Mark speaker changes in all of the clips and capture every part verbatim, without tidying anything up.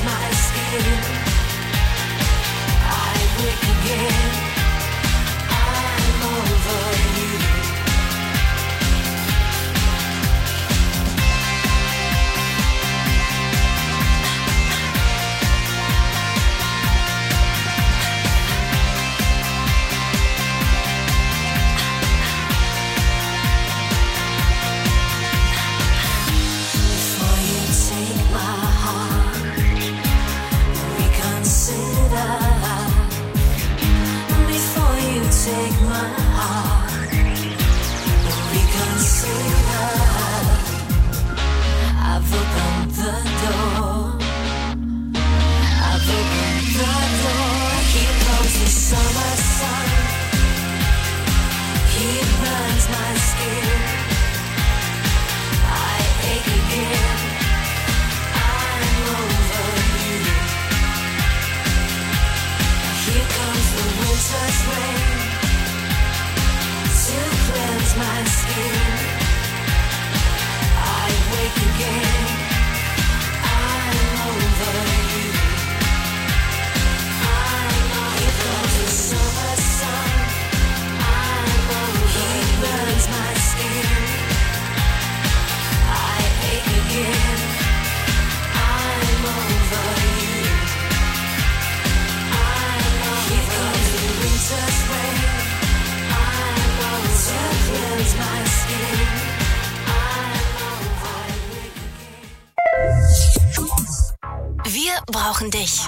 Speaker 1: Dich.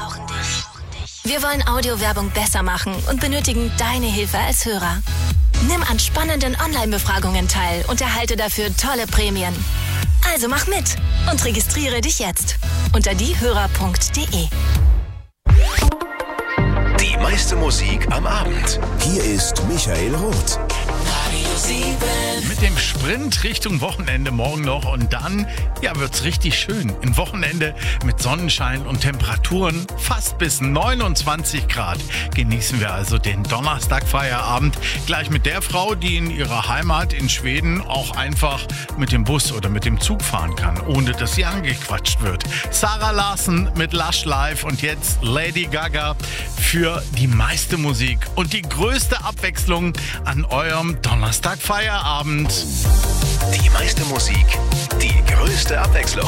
Speaker 1: Wir wollen Audiowerbung besser machen und benötigen deine Hilfe als Hörer. Nimm an spannenden Online-Befragungen teil und erhalte dafür tolle Prämien. Also mach mit und registriere dich jetzt unter diehörer punkt de.
Speaker 2: Die meiste Musik am Abend. Hier ist Michael Roth.
Speaker 3: Mit dem Sprint Richtung Wochenende morgen noch und dann, ja, wird's richtig schön. Ein Wochenende mit Sonnenschein und Temperaturen fast bis neunundzwanzig Grad. Genießen wir also den Donnerstag-Feierabend gleich mit der Frau, die in ihrer Heimat in Schweden auch einfach mit dem Bus oder mit dem Zug fahren kann, ohne dass sie angequatscht wird. Sarah Larsen mit Lush Life und jetzt Lady Gaga für die meiste Musik und die größte Abwechslung an eurem Donnerstag-Feierabend.
Speaker 2: Die meiste Musik, die größte Abwechslung.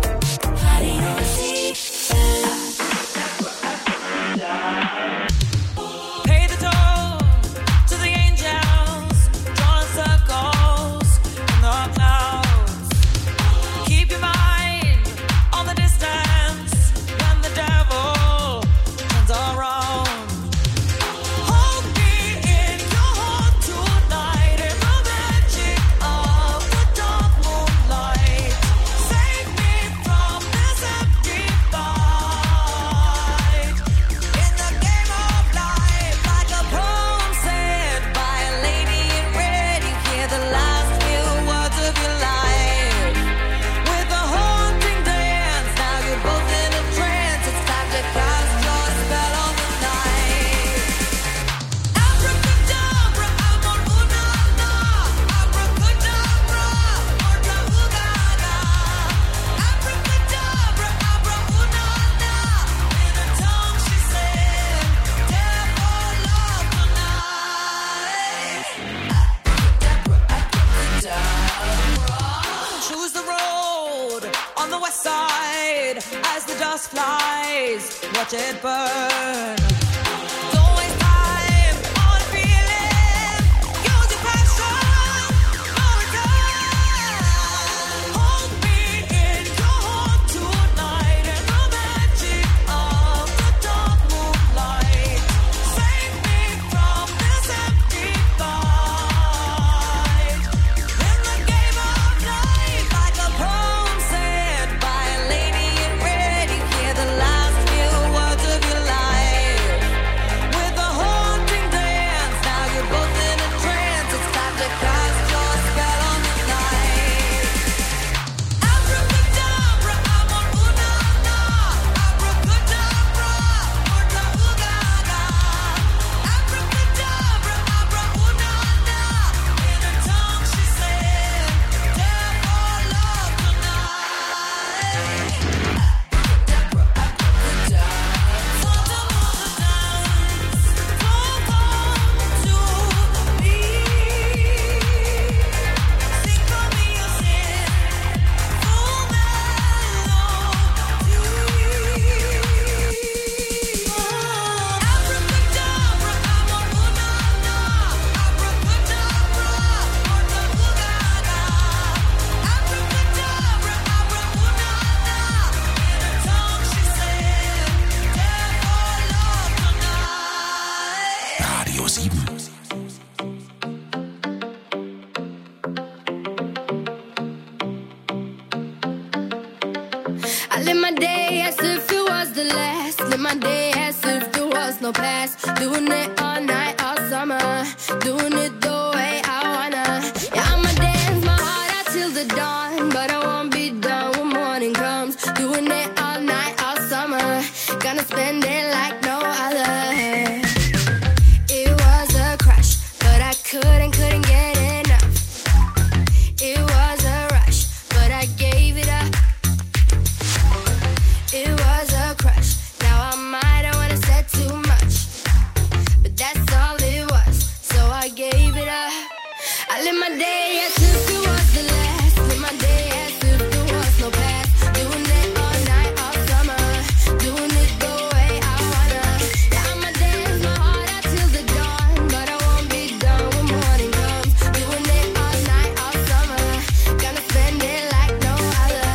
Speaker 4: Watch it burn.
Speaker 5: Last few words of your life. no past. Doing it all night, all summer. Doing it the way I wanna. Yeah, I'ma dance my heart out till the dawn, but I won't be done when morning comes. Doing it all night, all summer. Gonna spend it like no other. It was a crush, but I couldn't, couldn't get enough. It was a rush, but I gave it up. It was a crush. Now I might have wanna said too much, but that's all it was. So I gave it up. I live my day as if it was the last. Live my day as if there was no past. Doing it all night, all summer. Doing it the way I wanna. Yeah, I'ma dance my heart out till the dawn, but I won't be done when morning comes. Doing it all night, all summer. Gonna spend it like no other.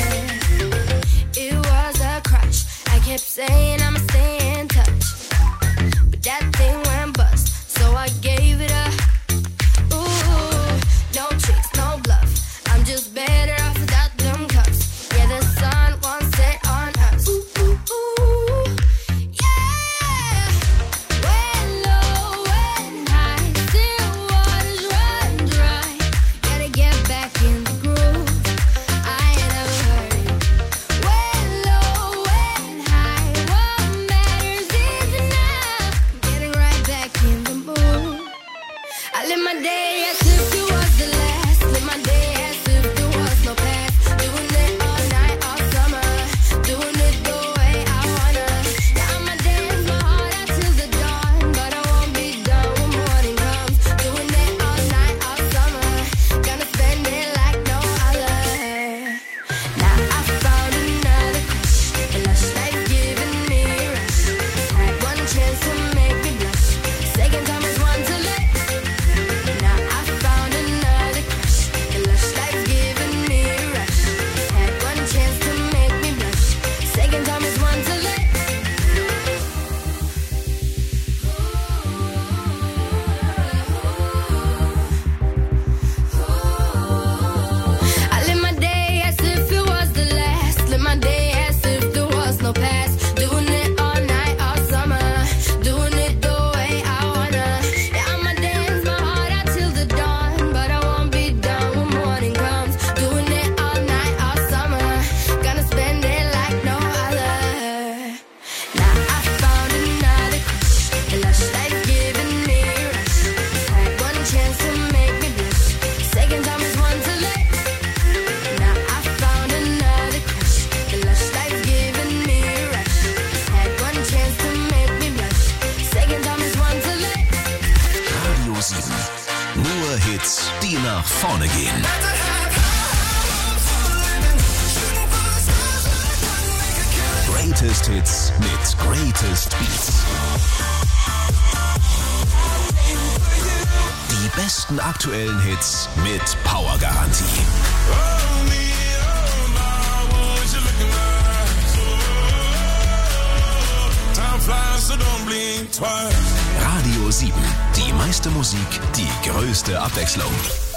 Speaker 5: It was a crush. I kept saying I'ma stay in touch, but that thing went bust, so I gave it up. Ooh, no tricks, no bluff. I'm just better off without them cuffs. Yeah, the sun won't set on us. Ooh, ooh, ooh, yeah. When low, when high, still waters run dry. Gotta get back in the groove. I ain't never heard it. When low, when high, what matters is enough. Getting right back in the mood. I live my day as if it was the last. Live my day as if there was no past. Doing it all night, all summer. Doing it the way I wanna. Yeah, I'ma dance my heart out till the dawn, but I won't be done when morning comes. Doing it all night, all summer. Gonna spend it like no other. Now I found another crush. A lush life giving me a rush. Had one chance to make me blush. Second time is one to let. Now I found another crush. A lush life giving me a rush. Had one chance to make me blush. Second time is one to let. I live my day as if it was the last. Live my day as if there was no past. Doing it all night, all summer. Doing it the way I wanna. Yeah, I'ma dance my heart out till the dawn, but I won't be done when morning comes. Doing it all night, all summer. Gonna spend it like no other. Now I found another crush. A lush life giving me a rush. Had one chance to make me blush. Second time is one to let. Now I found another crush. A lush life giving me a rush. Had one chance to make me blush. Second time is one to let.
Speaker 2: Radio sieben. Nur Hits, die nach vorne gehen. Greatest Hits mit Greatest Beats. Die besten aktuellen Hits mit Powergarantie. Radio sieben. Die meiste Musik, die größte Abwechslung.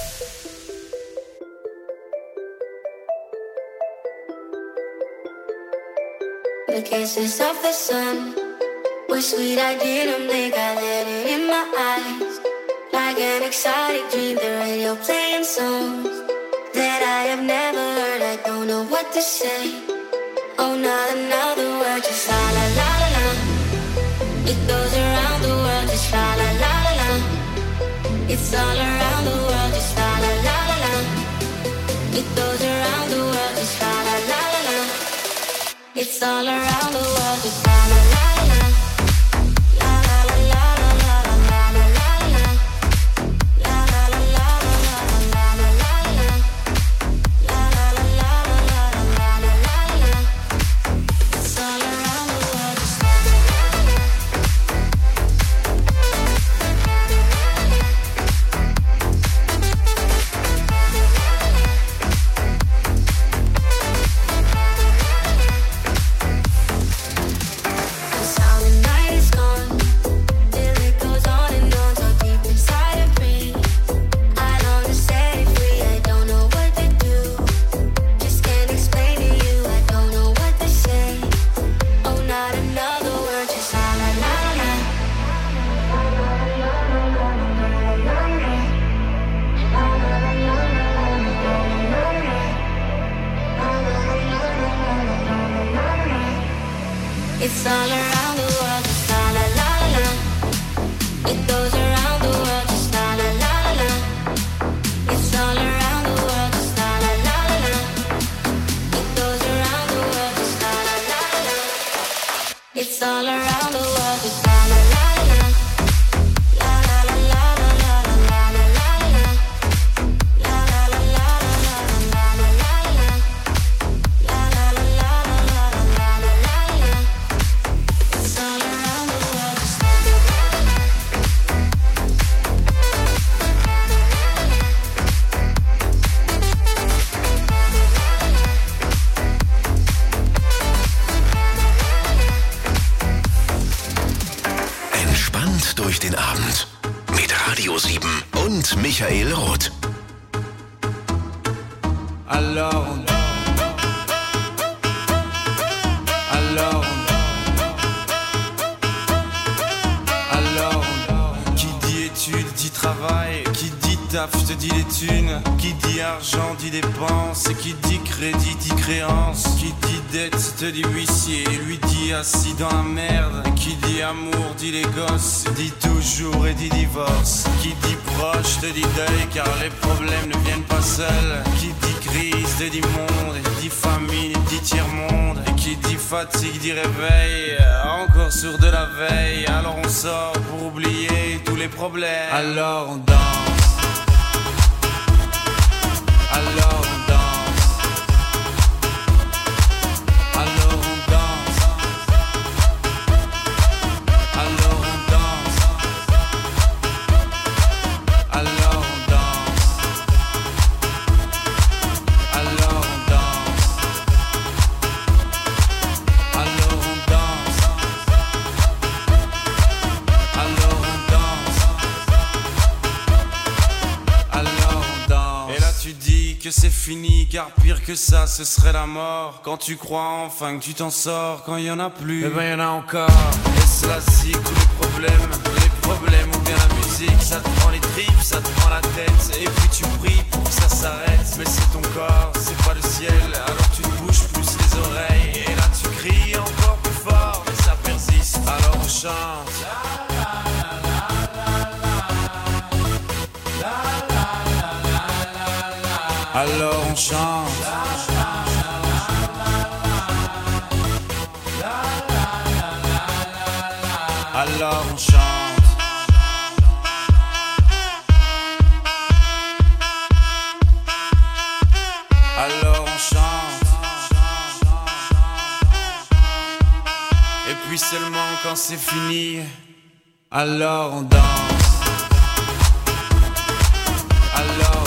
Speaker 5: The kisses of the sun were sweet, I didn't think I let it in my eyes. Like an exotic dream, the radio playing songs that I have never heard. I don't know what to say. Oh, not another word, just la la la la la. It goes around the world, just la la la la la. It's all around the world, just la la la la la. It goes around the world, just la la la la la. It's all around the world, just la la la la. La la la la la la la la la la. La la la la la la la la la la. La la la la la la la la la. It's all around the world, just la la la la. The sound It's all around the world, just la la la la la. It goes around the world, just la la la la la. It's all around the world, just la la la la la. It goes around the world, just la la la la la. It's all around the world, just la la la la la. La la la la la la la la la la. La la la la la la la la la la. La la la la la la la la la. It's all around the world, just la la la la.
Speaker 2: Entspannt durch den Abend mit Radio sieben und Michael Roth.
Speaker 6: Alors on Alors on Alors on Qui dit études dit travail, qui dit taf te dit les thunes, qui dit argent dit dépenses, et qui dit crédit dit créance, qui dit dette te dit huissier, lui dit assis dans la merde, qui dit amour dit les gosses, dit toujours et dit divorce, qui dit proche te dit deuil car les problèmes ne viennent pas seuls, qui dit crise te dit monde, et dit famine dit tiers-monde, et qui dit fatigue dit réveil, encore sur de la veille, alors on sort pour oublier tous les problèmes, alors on danse, alors on danse, alors on danse, alors on danse, alors on danse, alors on danse, alors on danse, alors on danse, alors on danse. Et là tu dis que c'est fini, car pire que ça ce serait la mort. Quand tu crois enfin que tu t'en sors, quand y en a plus, eh ben y en a encore. Et cela si tous les problèmes, les problèmes ou bien la musique, ça te prend les tripes, ça te prend la tête, et puis tu pries pour que ça s'arrête. Mais c'est ton corps, c'est pas le ciel, alors tu te bouges plus les oreilles, et là tu cries encore plus fort, mais ça persiste, alors on chante. Alors on chante. Alors on chante. Alors on chante. Et puis seulement quand c'est fini, alors on danse. Alors